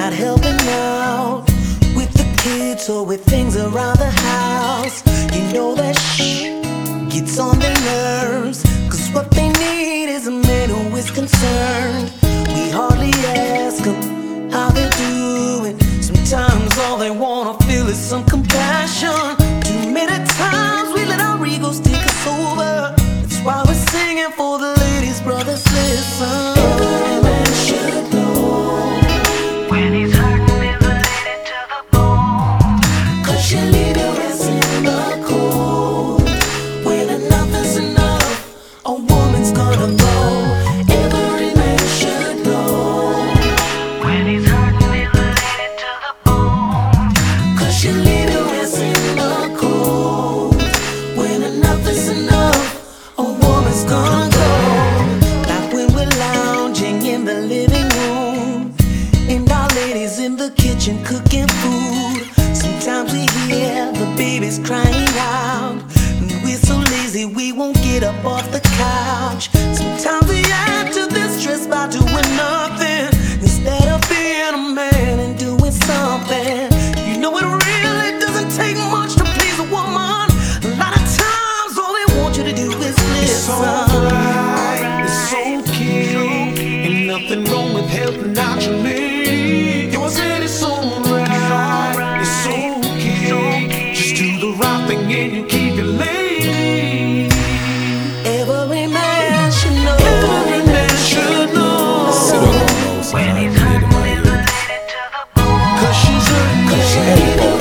not helping out with the kids or with things around the house. You know that gets on their nerves, cause what they need is a man who is concerned. We hardly ask them how they're doing. Sometimes all they wanna feel is some compassion. Too many times we let our egos take us over. That's why we're singing for the ladies, brothers, listen. Every man should know when he's hurting, is related to the bone. Cause your leader is in the cold. When enough is enough, a woman's gonna go. Every man should know when he's hurting, is related to the bone. Cause your leader is in the cold. When enough is enough, a woman's gonna go. Like when we're lounging in the living room and our ladies in the kitchen cooking food. Sometimes we hear the babies crying out, and we're so lazy we won't get up off the couch. Sometimes we add to this stress by doing nothing instead of being a man and doing something. You know it really doesn't take much to please a woman. A lot of times all they want you to do is listen. It's alright, it's okay, ain't nothing wrong with helping out your lady. You said it's alright, it's okay, just do the right thing and you keep your lady. Every man should know. Every man should know. Sit down now, son, and play the mic. Cause she's hurting, Cause your leader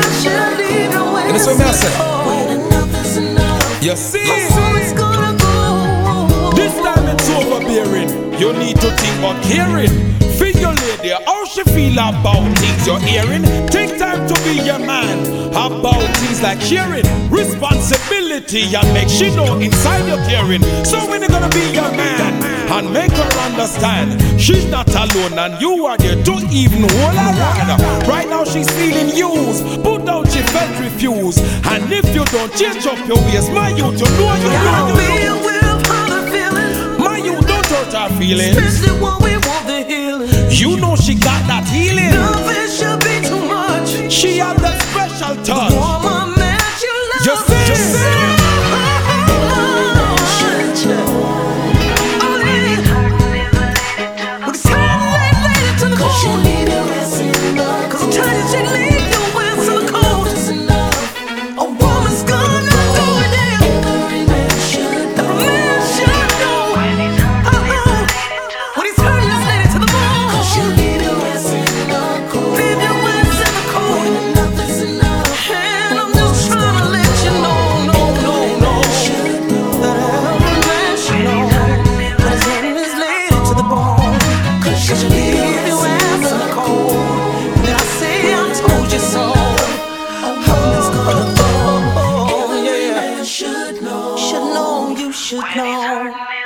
And that's what I say. when enough is enough, You see, a woman's gonna go. this time it's overbearing. You need to think about caring. Feel your lady, how she feel about things you're hearing. Take time to be your man about things like sharing, responsibility, and make she know inside you're caring. So when you're gonna be your man and make her understand she's not alone and you are there to even hold her hand. Right now she's feeling used, put down she felt refused. And if you don't change up your ways, my youth, you know you my youth, don't hurt her feelings. Especially when we want the healing. You know she got that healing. Nothing should be too much. She has that special touch. Woman, man, you love. You see? Should know, you should know.